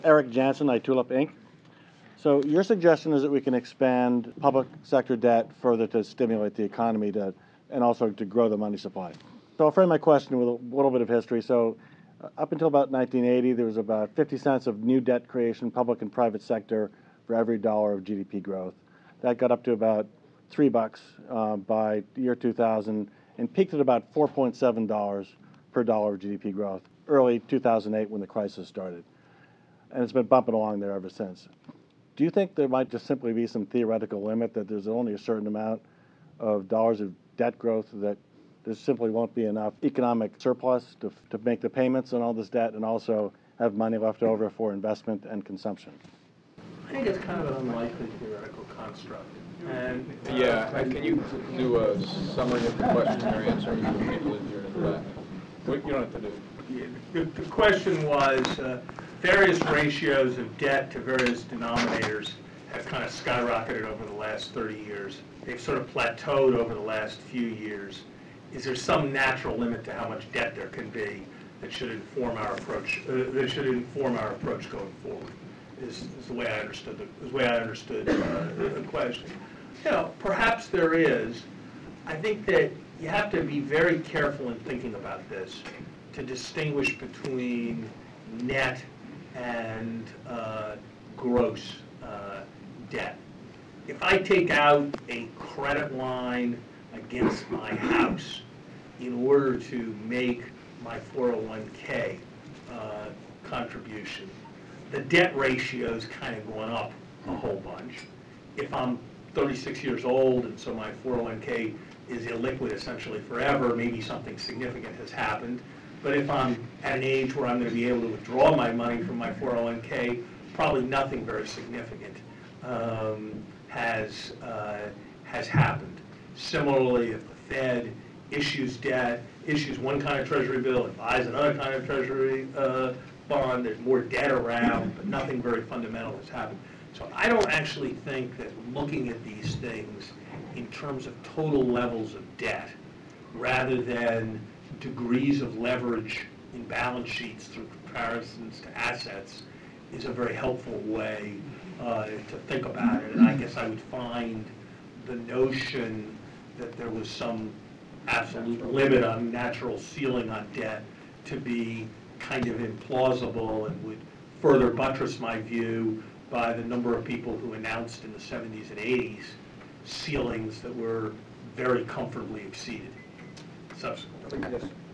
Eric Jansen, iTulip Inc. So your suggestion is that we can expand public sector debt further to stimulate the economy and also to grow the money supply. So I'll frame my question with a little bit of history. So up until about 1980, there was about 50 cents of new debt creation, public and private sector, for every dollar of GDP growth. That got up to about $3 by the year 2000 and peaked at about $4.7 per dollar of GDP growth early 2008 when the crisis started. And it's been bumping along there ever since. Do you think there might just simply be some theoretical limit that there's only a certain amount of dollars of debt growth that there simply won't be enough economic surplus to make the payments on all this debt and also have money left over for investment and consumption? I think it's kind of an unlikely theoretical construct. And Can you do a summary of the question or answer? You people in here in the back. You don't have to do. the question was, various ratios of debt to various denominators have kind of skyrocketed over the last 30 years. They've sort of plateaued over the last few years. Is there some natural limit to how much debt there can be that should inform our approach? Going forward. Is the way I understood the question. Perhaps there is. I think that you have to be very careful in thinking about this to distinguish between net and gross debt. If I take out a credit line against my house in order to make my 401k contribution, the debt ratio's kind of going up a whole bunch. If I'm 36 years old and so my 401k is illiquid essentially forever, maybe something significant has happened. But if I'm at an age where I'm going to be able to withdraw my money from my 401k, probably nothing very significant has happened. Similarly, if the Fed issues debt, issues one kind of treasury bill and buys another kind of treasury bond, there's more debt around, but nothing very fundamental has happened. So I don't actually think that looking at these things in terms of total levels of debt, rather than degrees of leverage in balance sheets through comparisons to assets, is a very helpful way to think about it. And I guess I would find the notion that there was some absolute limit on natural ceiling on debt to be kind of implausible and would further buttress my view by the number of people who announced in the 70s and 80s ceilings that were very comfortably exceeded subsequently. Yes.